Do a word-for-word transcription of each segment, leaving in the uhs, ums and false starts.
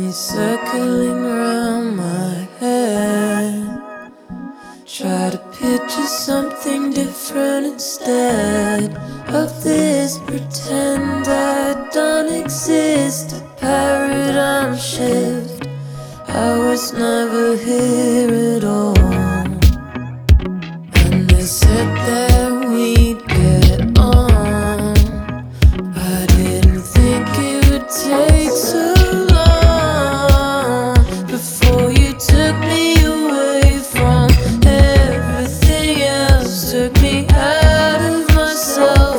me circling around my head. Try to picture something different instead of this pretend I don't exist. A paradigm shift. I was never here at all. And they said that we'd get on. I didn't think it would take so long before you took me away from everything else. Took me out of myself.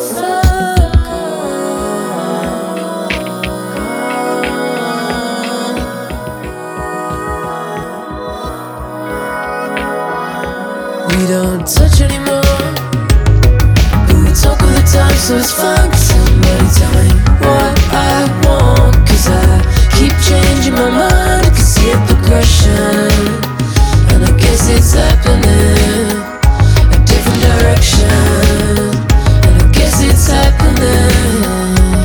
We don't touch anymore, but we talk all the time, so it's fine. Can somebody tell me what I want? Cause I keep changing my mind. I can see a progression, and I guess it's happening. A different direction, and I guess it's happening.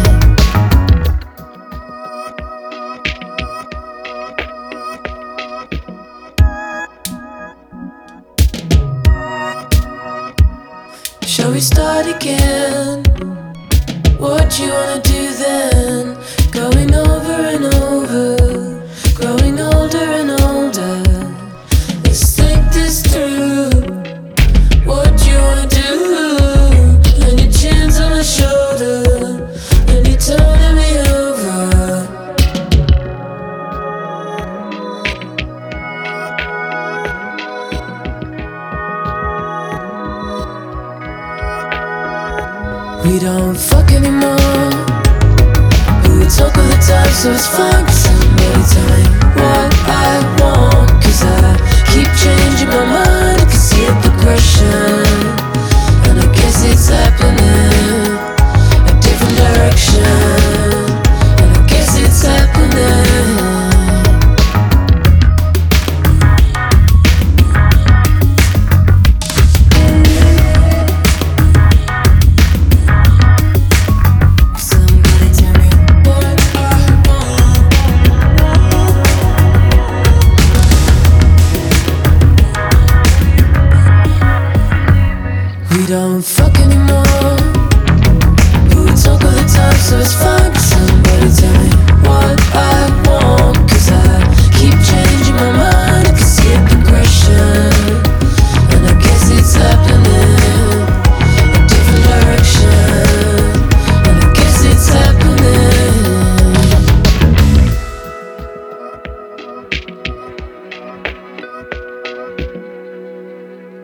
Shall we start again? What you wanna do then? Going over and over, growing older and older. Let's think this through. What you wanna do? And your chin's on my shoulder, and you're turning me over. We don't fuck anymore, but we talk all the time, so it's fine. Can somebody tell me what I want? Cause I keep changing my mind. I can see a progression, and I guess it's happening. A different direction, and I guess it's happening. We don't fuck anymore, but we talk all the time, so it's fine.